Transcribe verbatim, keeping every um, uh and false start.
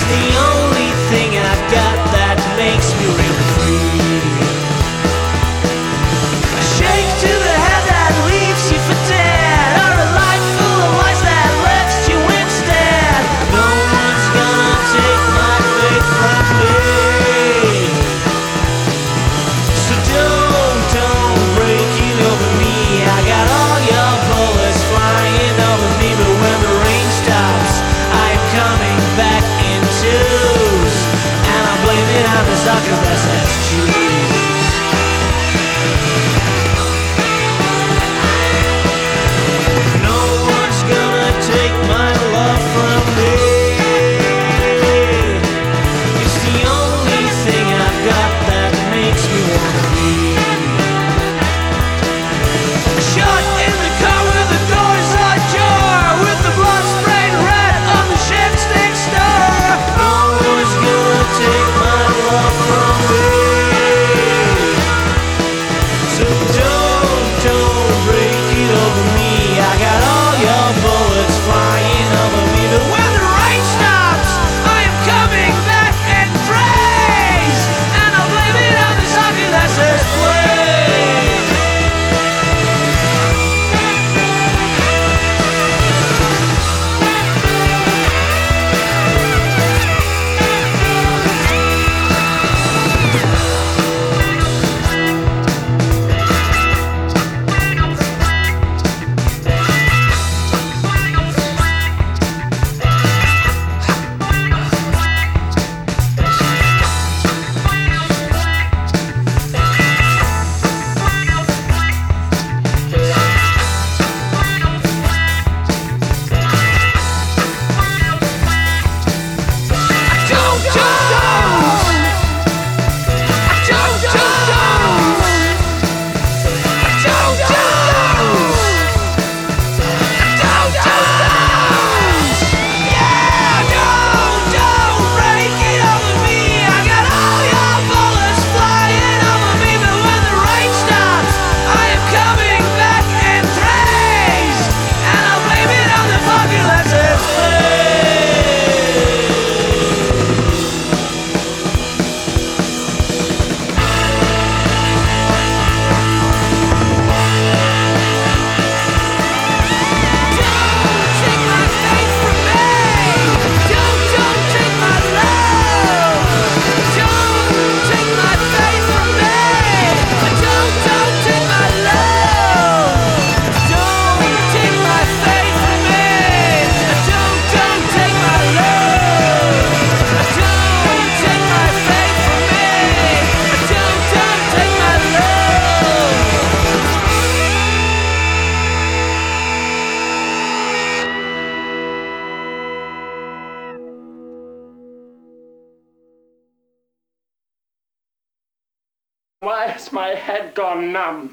the only thing I've got that makes me really free. A shake to the head that leaves you for dead, or a life full of lies that left you instead. No one's gonna take my faith from me. So don't, don't break it over me. I got all your bullets flying over me, but when the rain stops, I am coming back in twos, and I blame it on the succubus that's choose. No one's gonna take my love from me. It's the only thing I've got that makes me wanna be. Shut in the car with the doors ajar, with the blood sprayed red on the shift stick star. No one's gonna take my love from me. So don't, don't break it over me. I got all your bullets flying over me, but when the rain stops, I am coming back and praise, and I'll blame it on the sucker that says play. Why has my head gone numb?